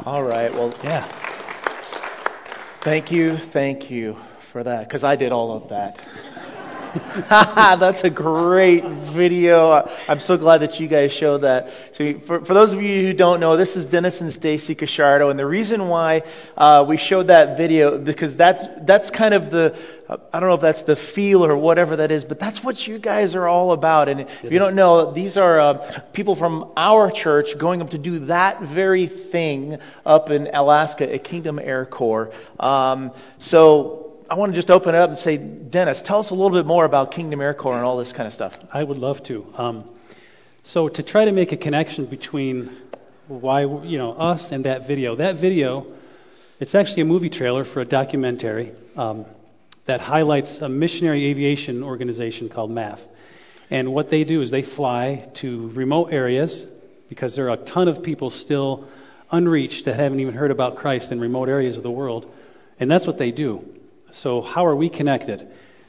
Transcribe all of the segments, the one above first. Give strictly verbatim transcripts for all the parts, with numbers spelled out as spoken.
All right. Well, Yeah. thank you, thank you for that, because I did all of that. That's a great video. I'm so glad that you guys showed that. So, for, for those of you who don't know, this is Dennis and Stacy Casciardo, and the reason why uh, we showed that video because that's that's kind of the uh, I don't know if that's the feel or whatever that is, but that's what you guys are all about. And if you don't know, these are uh, people from our church going up to do that very thing up in Alaska at Kingdom Air Corps. Um, so. I want to just open it up and say, Dennis, tell us a little bit more about Kingdom Air Corps and all this kind of stuff. I would love to. Um, so to try to make a connection between why, you know, us and that video. That video, it's actually a movie trailer for a documentary um, that highlights a missionary aviation organization called M A F. And what they do is they fly to remote areas because there are a ton of people still unreached that haven't even heard about Christ in remote areas of the world. And that's what they do. So how are we connected?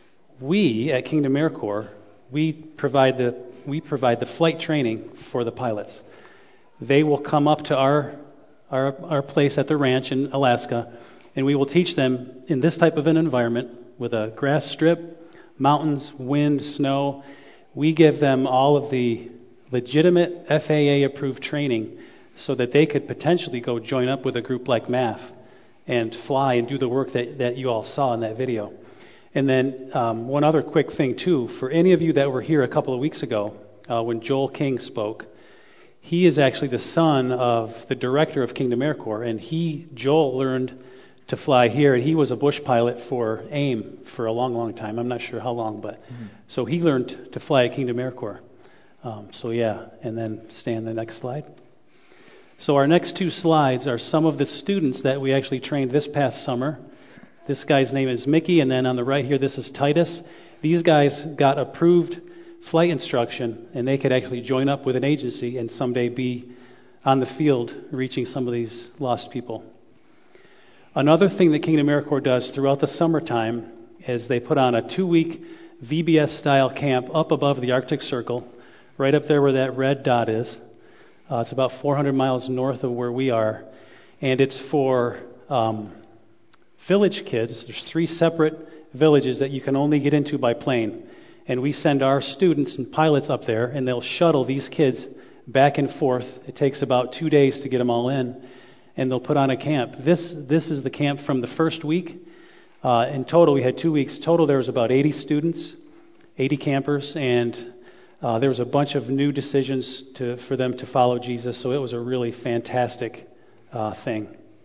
We at Kingdom Air Corps, we provide the we provide the flight training for the pilots. They will come up to our our our place at the ranch in Alaska, and we will teach them in this type of an environment with a grass strip, mountains, wind, snow. We give them all of the legitimate F A A approved training so that they could potentially go join up with a group like M A F and fly and do the work that, that you all saw in that video. And then um, one other quick thing, too. For any of you that were here a couple of weeks ago uh, when Joel King spoke, he is actually the son of the director of Kingdom Air Corps, and he, Joel, learned to fly here, and he was a bush pilot for AIM for a long, long time. I'm not sure how long, but mm-hmm. So he learned to fly at Kingdom Air Corps. Um, so yeah, and then stay on the next slide. So our next two slides are some of the students that we actually trained this past summer. This guy's name is Mickey, and then on the right here, this is Titus. These guys got approved flight instruction, and they could actually join up with an agency and someday be on the field reaching some of these lost people. Another thing that Kingdom Air Corps does throughout the summertime is they put on a two-week V B S-style camp up above the Arctic Circle, right up there where that red dot is. Uh, it's about four hundred miles north of where we are, and it's for um, village kids. There's three separate villages that you can only get into by plane, and we send our students and pilots up there, and they'll shuttle these kids back and forth. It takes about two days to get them all in, and they'll put on a camp. This this is the camp from the first week. Uh, in total, we had two weeks. Total, there was about eighty students, eighty campers, and Uh, there was a bunch of new decisions to, for them to follow Jesus, so it was a really fantastic uh, thing.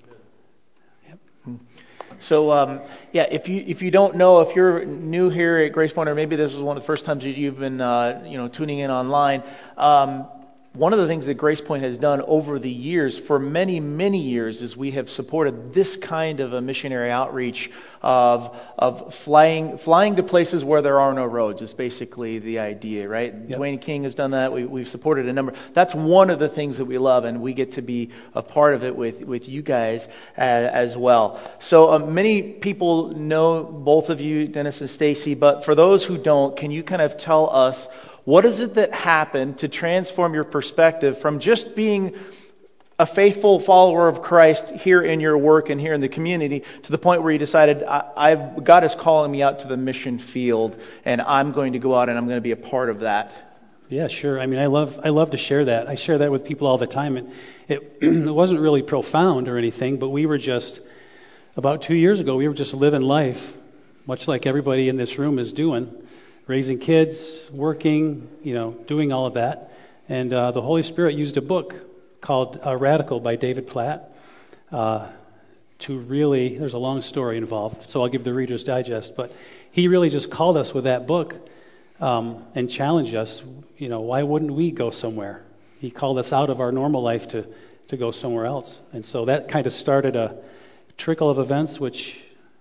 Yep. So, um, yeah, if you if you don't know, if you're new here at Grace Point, or maybe this is one of the first times that you've been uh, you know tuning in online. Um, One of the things that Grace Point has done over the years, for many, many years, is we have supported this kind of a missionary outreach of of flying flying to places where there are no roads. Is basically the idea, right? Yep. Dwayne King has done that. We, we've supported a number. That's one of the things that we love, and we get to be a part of it with, with you guys as, as well. So uh, many people know both of you, Dennis and Stacy, but for those who don't, can you kind of tell us, what is it that happened to transform your perspective from just being a faithful follower of Christ here in your work and here in the community to the point where you decided, I, I've, God is calling me out to the mission field, and I'm going to go out and I'm going to be a part of that? Yeah, sure. I mean, I love I love to share that. I share that with people all the time. And it, it wasn't really profound or anything, but we were just, about two years ago, we were just living life, much like everybody in this room is doing. Raising kids, working, you know, doing all of that. And uh, the Holy Spirit used a book called uh, Radical by David Platt uh, to really, there's a long story involved, so I'll give the Reader's Digest, but he really just called us with that book um, and challenged us, you know, why wouldn't we go somewhere? He called us out of our normal life to, to go somewhere else. And so that kind of started a trickle of events which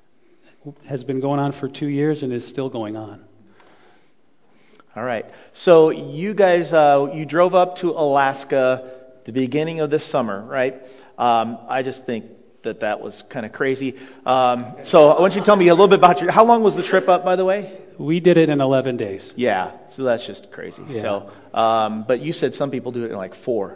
has been going on for two years and is still going on. All right. So you guys, uh, you drove up to Alaska the beginning of this summer, right? Um, I just think that that was kind of crazy. Um, so I want you to tell me a little bit about your. How long was the trip up, by the way? We did it in eleven days. Yeah. So that's just crazy. Yeah. So, um, but you said some people do it in like four.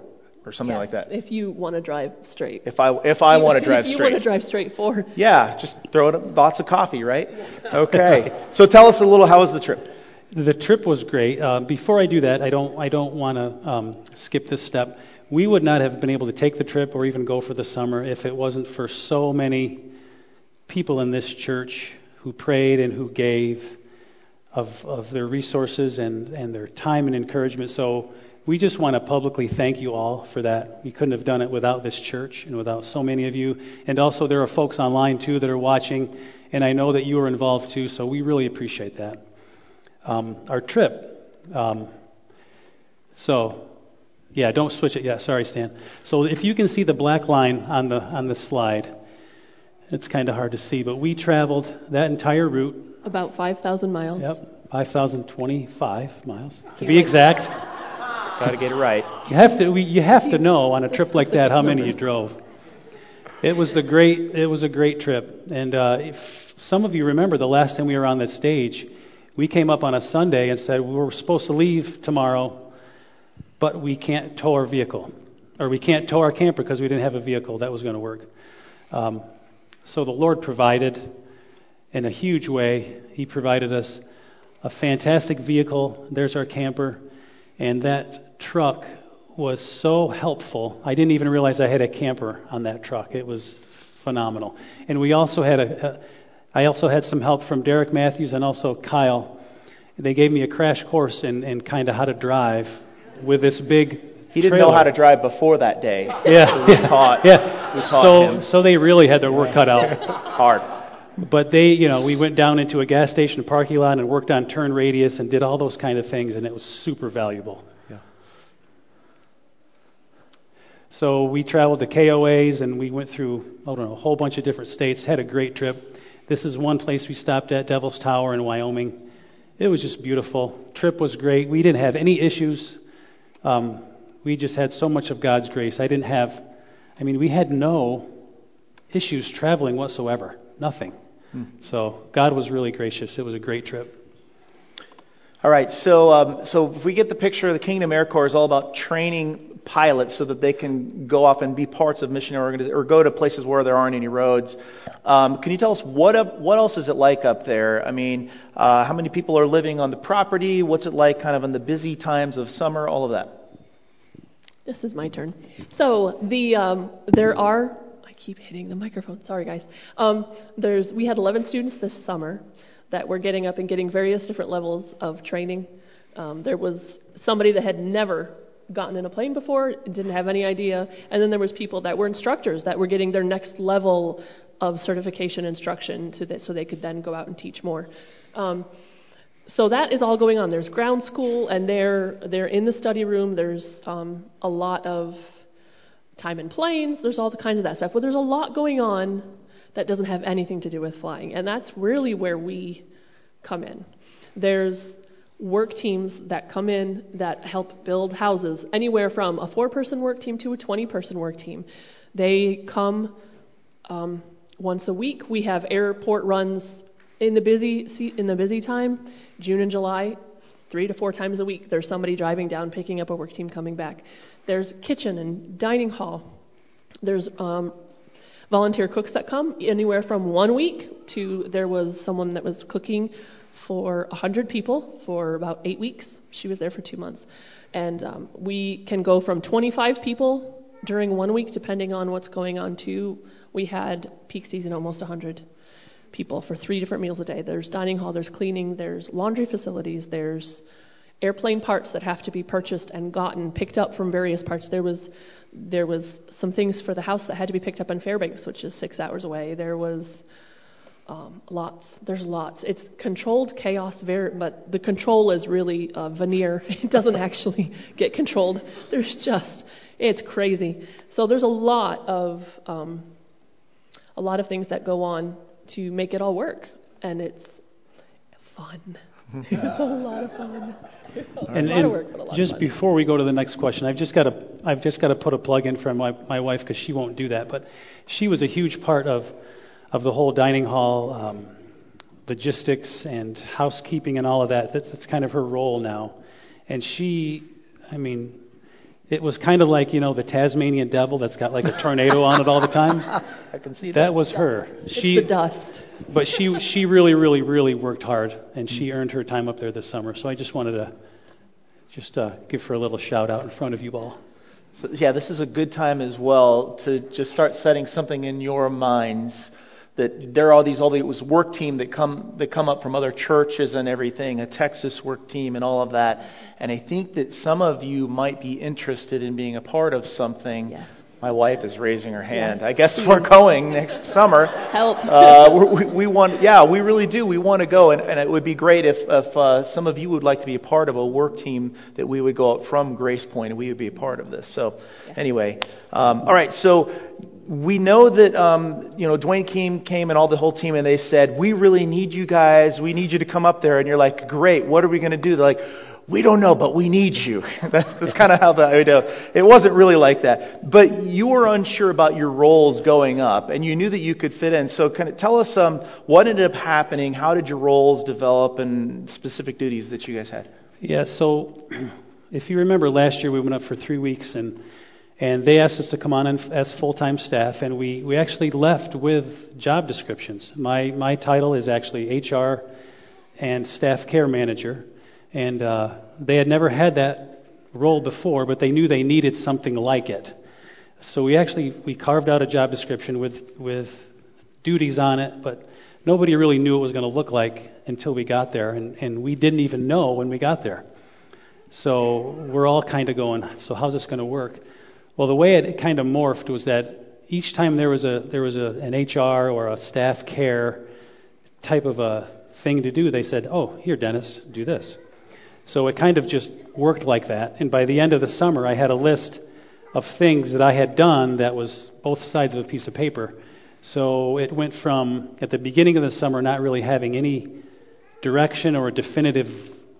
or something yes, like that. If you want to drive straight. If I if I want to drive if you straight. want to drive straight forward. Yeah, just throw it lots of coffee, right? Okay. So tell us a little. How was the trip? The trip was great. Uh, before I do that, I don't I don't want to um, skip this step. We would not have been able to take the trip or even go for the summer if it wasn't for so many people in this church who prayed and who gave of of their resources and, and their time and encouragement. So we just want to publicly thank you all for that. We couldn't have done it without this church and without so many of you. And also there are folks online too that are watching, and I know that you are involved too, so we really appreciate that. Um, our trip. Um, so, yeah, don't switch it yet. Sorry, Stan. So if you can see the black line on the on the slide, it's kind of hard to see, but we traveled that entire route. About five thousand miles. Yep, five thousand twenty-five miles to be exact. Got to get it right. You have to. We, you have to know on a trip like that how many you drove. It was the great. It was a great trip, and uh, if some of you remember the last time we were on this stage. We came up on a Sunday and said we were supposed to leave tomorrow, but we can't tow our vehicle. Or we can't tow our camper because we didn't have a vehicle that was going to work. Um, so the Lord provided in a huge way. He provided us a fantastic vehicle. There's our camper. And that truck was so helpful. I didn't even realize I had a camper on that truck. It was phenomenal. And we also had a... a I also had some help from Derek Matthews and also Kyle. They gave me a crash course in, in kind of how to drive with this big He didn't trailer. know how to drive before that day. Yeah, so we yeah, taught, yeah. We taught so, him. so they really had their work cut out. It's hard. But they, you know, we went down into a gas station parking lot and worked on turn radius and did all those kind of things, and it was super valuable. Yeah. So we traveled to K O As and we went through, I don't know, a whole bunch of different states. Had a great trip. This is one place we stopped at, Devil's Tower in Wyoming. It was just beautiful. Trip was great. We didn't have any issues. Um, we just had so much of God's grace. I didn't have, I mean, we had no issues traveling whatsoever. Nothing. Hmm. So God was really gracious. It was a great trip. All right, so um, so if we get the picture, the Kingdom Air Corps is all about training pilots so that they can go off and be parts of missionary organizations or go to places where there aren't any roads. Um, can you tell us what up, what else is it like up there? I mean, uh, how many people are living on the property? What's it like kind of in the busy times of summer? All of that. This is my turn. So the um, there are. I keep hitting the microphone. Sorry, guys. Um, there's we had eleven students this summer that were getting up and getting various different levels of training. Um, there was somebody that had never gotten in a plane before, didn't have any idea, and then there was people that were instructors that were getting their next level of certification instruction to that, so they could then go out and teach more. Um, so that is all going on. There's ground school, and they're they're in the study room. There's um, a lot of time in planes. There's all the kinds of that stuff. Well, there's a lot going on that doesn't have anything to do with flying. And that's really where we come in. There's work teams that come in that help build houses, anywhere from a four-person work team to a twenty-person work team. They come um, once a week. We have airport runs in the busy in the busy time, June and July, three to four times a week. There's somebody driving down, picking up a work team, coming back. There's kitchen and dining hall. There's um, volunteer cooks that come anywhere from one week to there was someone that was cooking for one hundred people for about eight weeks. She was there for two months. And um, we can go from twenty-five people during one week, depending on what's going on, to we had peak season almost one hundred people for three different meals a day. There's dining hall, there's cleaning, there's laundry facilities, there's airplane parts that have to be purchased and gotten, picked up from various parts. There was there was some things for the house that had to be picked up in Fairbanks, which is six hours away. There was um, lots. There's lots. It's controlled chaos, very, but the control is really uh, veneer. It doesn't actually get controlled. There's just, it's crazy. So there's a lot of um, a lot of things that go on to make it all work, and it's fun. It's a lot of fun. And, and work, just before we go to the next question, I've just got to I've just got to put a plug in for my, my wife because she won't do that. But she was a huge part of of the whole dining hall, um, logistics and housekeeping and all of that. That's, that's kind of her role now. And she, I mean, it was kind of like, you know, the Tasmanian devil that's got like a tornado on it all the time. I can see that. That was her. It's She, the dust. but she she really, really, really worked hard, and she earned her time up there this summer. So I just wanted to just uh, give her a little shout out in front of you all. So, yeah, this is a good time as well to just start setting something in your minds that there are these all these work team that come that come up from other churches and everything, a Texas work team and all of that. And I think that some of you might be interested in being a part of something. Yes. My wife is raising her hand. Yes. I guess we're going next summer. Help. Uh, we, we want, yeah, we really do. We want to go, and, and it would be great if, if uh, some of you would like to be a part of a work team that we would go out from Grace Point, and we would be a part of this. So, Yes. anyway, um, all right. So we know that um, you know Dwayne came came and all the whole team, and they said, "We really need you guys. We need you to come up there." And you're like, "Great. What are we going to do?" They're like, "We don't know, but we need you." That's kind of how the, you know, it wasn't really like that. But you were unsure about your roles going up, and you knew that you could fit in. So kind of tell us um, what ended up happening, how did your roles develop, and specific duties that you guys had? Yeah, so if you remember last year we went up for three weeks and and they asked us to come on in as full-time staff, and we, we actually left with job descriptions. My my title is actually H R and Staff Care Manager, and uh, they had never had that role before, but they knew they needed something like it. So we actually we carved out a job description with with duties on it, but nobody really knew what it was going to look like until we got there, and, and we didn't even know when we got there. So we're all kind of going, so how's this going to work? Well, the way it kind of morphed was that each time there was a there was a, an H R or a staff care type of a thing to do, they said, "Oh, here, Dennis, do this." So it kind of just worked like that. And by the end of the summer, I had a list of things that I had done that was both sides of a piece of paper. So it went from, at the beginning of the summer, not really having any direction or a definitive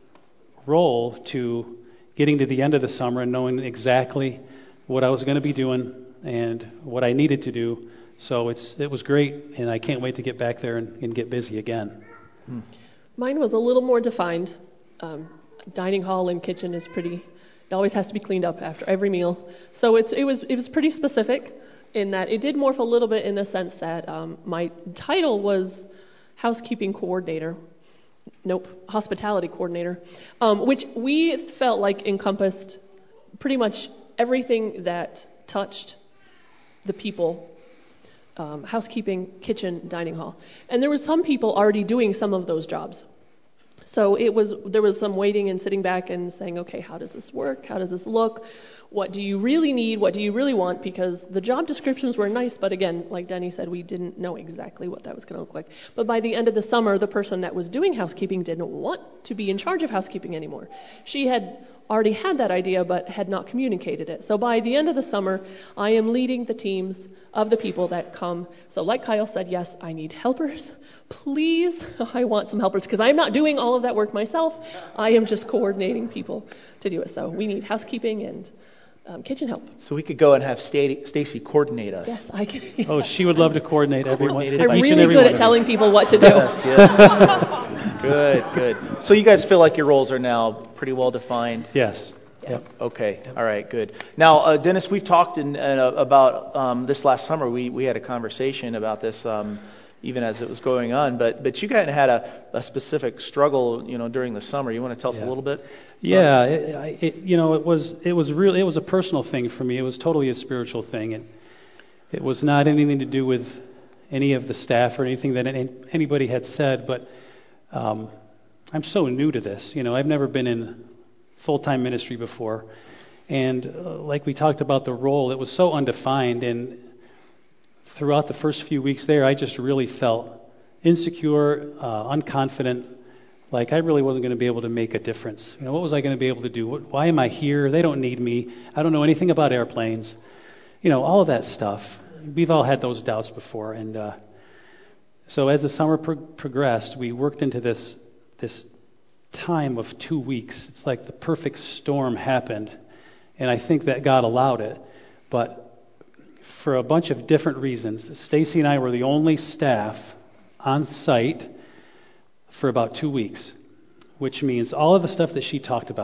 role to getting to the end of the summer and knowing exactly what I was going to be doing and what I needed to do. So it's it was great, and I can't wait to get back there and, and get busy again. Hmm. Mine was a little more defined. Um, dining hall and kitchen is pretty. It always has to be cleaned up after every meal. So it's it was it was pretty specific in that it did morph a little bit in the sense that um, my title was housekeeping coordinator. Nope, hospitality coordinator, um, which we felt like encompassed pretty much everything that touched the people, um, housekeeping, kitchen, dining hall. And there were some people already doing some of those jobs. So it was there was some waiting and sitting back and saying, okay, how does this work? How does this look? What do you really need? What do you really want? Because the job descriptions were nice, but again, like Denny said, we didn't know exactly what that was going to look like. But by the end of the summer, the person that was doing housekeeping didn't want to be in charge of housekeeping anymore. She had already had that idea, but had not communicated it. So by the end of the summer, I am leading the teams of the people that come. So like Kyle said, yes, I need helpers. Please, I want some helpers, because I'm not doing all of that work myself. I am just coordinating people to do it. So we need housekeeping and um, kitchen help. So we could go and have Sta- Stacy coordinate us. Yes, I can. Oh, she would love to coordinate everyone. Coordinate I'm each and really every good one at of telling them. people what to do. Yes, yes. Good, good. So you guys feel like your roles are now pretty well defined? Yes. Yep. Okay. All right. Good. Now, uh, Dennis, we've talked in, uh, about um, this last summer. We we had a conversation about this, um, even as it was going on. But but you guys had a, a specific struggle, you know, during the summer. You want to tell us Yeah. a little bit? Yeah, it, I- it, you know, it was it was real. It was a personal thing for me. It was totally a spiritual thing, and it was not anything to do with any of the staff or anything that any, anybody had said. But um, I'm so new to this. You know, I've never been in full-time ministry before, and uh, like we talked about the role, it was so undefined. And throughout the first few weeks there, I just really felt insecure, uh, unconfident. Like I really wasn't going to be able to make a difference. You know, what was I going to be able to do? What, why am I here? They don't need me. I don't know anything about airplanes. You know, all of that stuff. We've all had those doubts before. And uh, so as the summer pro- progressed, we worked into this this time of two weeks. It's like the perfect storm happened, and I think that God allowed it. But for a bunch of different reasons, Stacy and I were the only staff on site for about two weeks, which means all of the stuff that she talked about,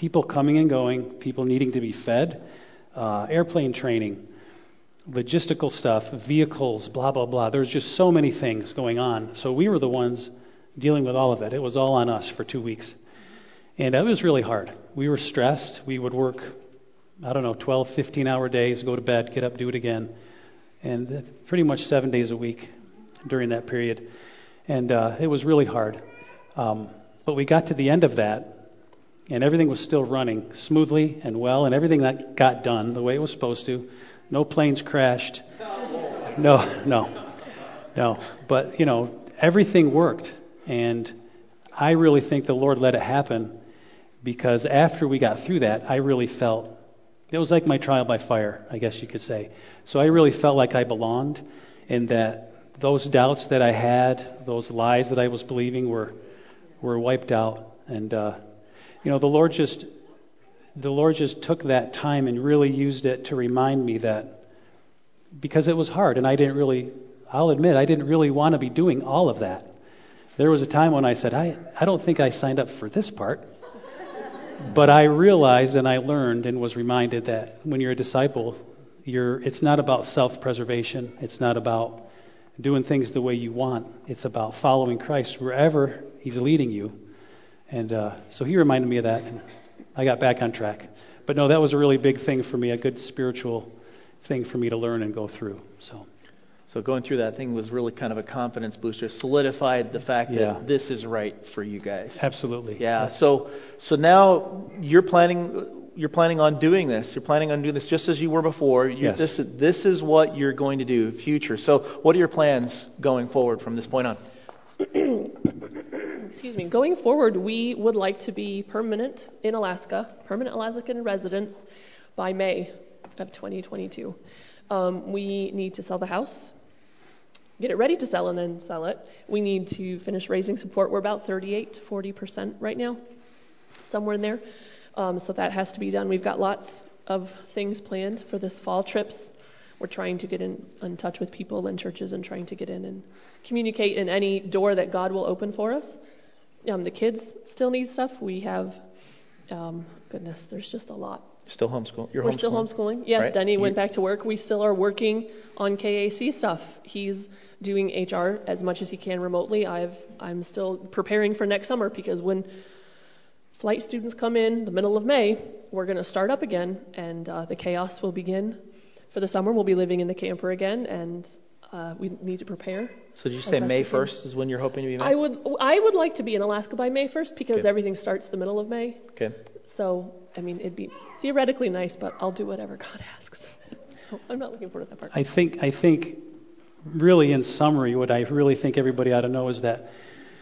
people coming and going, people needing to be fed, uh, airplane training, logistical stuff, vehicles, blah, blah, blah. There's just so many things going on. So we were the ones dealing with all of it. It was all on us for two weeks. And it was really hard. We were stressed. We would work, I don't know, twelve, fifteen-hour days, go to bed, get up, do it again. And pretty much seven days a week during that period. And uh, it was really hard. Um, but we got to the end of that, and everything was still running smoothly and well, and everything that got done the way it was supposed to. No planes crashed. No, no, no. But, you know, everything worked. And I really think the Lord let it happen, because after we got through that, I really felt, it was like my trial by fire, I guess you could say. So I really felt like I belonged, and that those doubts that I had, those lies that I was believing were were wiped out. And, uh, you know, the Lord just, the Lord just took that time and really used it to remind me that, because it was hard, and I didn't really, I'll admit, I didn't really want to be doing all of that. There was a time when I said, I, I don't think I signed up for this part. But I realized and I learned and was reminded that when you're a disciple, you're, it's not about self-preservation. It's not about doing things the way you want. It's about following Christ wherever He's leading you. And uh, so He reminded me of that, and I got back on track. But no, that was a really big thing for me, a good spiritual thing for me to learn and go through. So. So going through that thing was really kind of a confidence booster, solidified the fact Yeah. that this is right for you guys. Absolutely. Yeah. So so now you're planning you're planning on doing this. You're planning on doing this just as you were before. You, Yes. This this is what you're going to do future. So what are your plans going forward from this point on? Excuse me. Going forward, we would like to be permanent in Alaska, permanent Alaskan residents by May of twenty twenty-two. Um, we need to sell the house, get it ready to sell, and then sell it. We need to finish raising support. We're about thirty-eight to forty percent right now, somewhere in there. Um, so that has to be done. We've got lots of things planned for this fall trips. We're trying to get in, in touch with people and churches and trying to get in and communicate in any door that God will open for us. Um, the kids still need stuff. We have, um, goodness, there's just a lot. Still homeschool. You're We're homeschooling? still homeschooling. Yes, Right. Denny went You- back to work. We still are working on K A C stuff. He's doing H R as much as he can remotely. I've I'm still preparing for next summer, because when flight students come in the middle of May, we're going to start up again, and uh, the chaos will begin for the summer. We'll be living in the camper again, and uh, we need to prepare. So did you as say best May we can. first is when you're hoping to be May? I would I would like to be in Alaska by May first, because Okay. everything starts the middle of May. Okay. So, I mean, it'd be theoretically nice, but I'll do whatever God asks. I'm not looking forward to that part. I think, I think, really in summary, what I really think everybody ought to know is that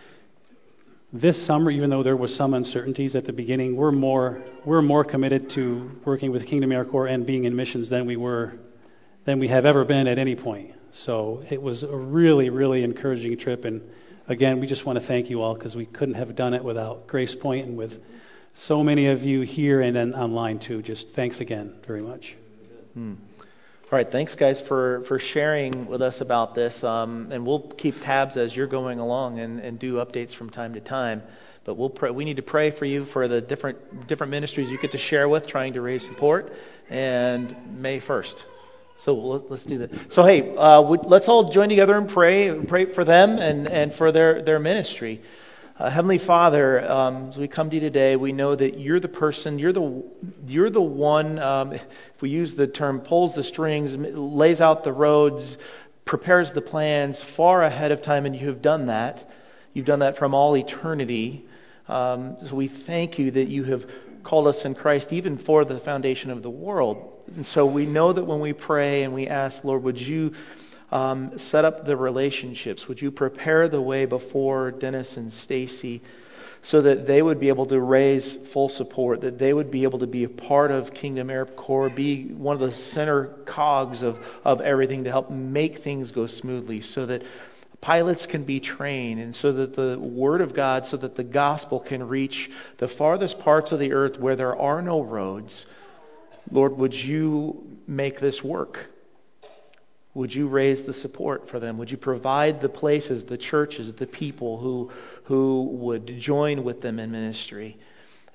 this summer, even though there was some uncertainties at the beginning, we're more we're more committed to working with Kingdom AmeriCorps and being in missions than we were than we have ever been at any point. So it was a really, really encouraging trip. And again, we just want to thank you all, because we couldn't have done it without Grace Point and with so many of you here and then online too. Just thanks again very much. Hmm. All right, thanks guys for, for sharing with us about this. Um, and we'll keep tabs as you're going along and, and do updates from time to time. But we'll pray, we need to pray for you for the different different ministries you get to share with, trying to raise support. And May first. So let- let's do that. So hey, uh, would- let's all join together and pray. Pray for them and, and for their, their ministry. Uh, Heavenly Father, um, as we come to you today, we know that you're the person, you're the you're the one, um, if we use the term, pulls the strings, lays out the roads, prepares the plans far ahead of time, and you have done that. You've done that from all eternity. Um, so we thank you that you have called us in Christ even for the foundation of the world. And so we know that when we pray and we ask, Lord, would you Um, set up the relationships? Would you prepare the way before Dennis and Stacy, so that they would be able to raise full support, that they would be able to be a part of Kingdom AmeriCorps, be one of the center cogs of, of everything to help make things go smoothly, so that pilots can be trained, and so that the Word of God, so that the gospel can reach the farthest parts of the earth where there are no roads. Lord, would you make this work? Would you raise the support for them? Would you provide the places, the churches, the people who who would join with them in ministry?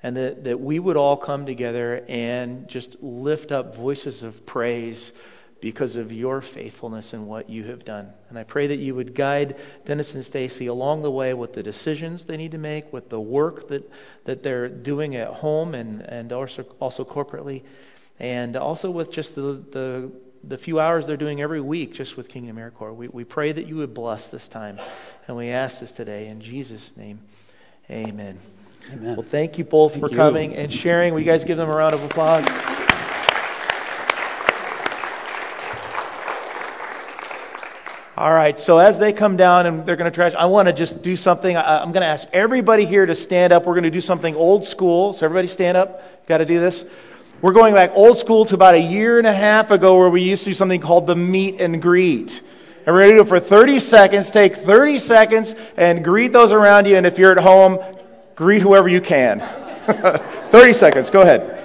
and that, that we would all come together and just lift up voices of praise because of your faithfulness and what you have done. And I pray that you would guide Dennis and Stacy along the way with the decisions they need to make, with the work that, that they're doing at home and, and also, also corporately, and also with just the, the the few hours they're doing every week just with Kingdom AmeriCorps. We, we pray that you would bless this time. And we ask this today in Jesus' name. Amen. Amen. Well, thank you both Thank for you. coming and sharing. Will you guys give them a round of applause? All right, so as they come down and they're going to trash, I want to just do something. I, I'm going to ask everybody here to stand up. We're going to do something old school. So everybody stand up. Got to do this. We're going back old school to about a year and a half ago where we used to do something called the meet and greet. And we're going to do it for thirty seconds. Take thirty seconds and greet those around you. And if you're at home, greet whoever you can. thirty seconds. Go ahead.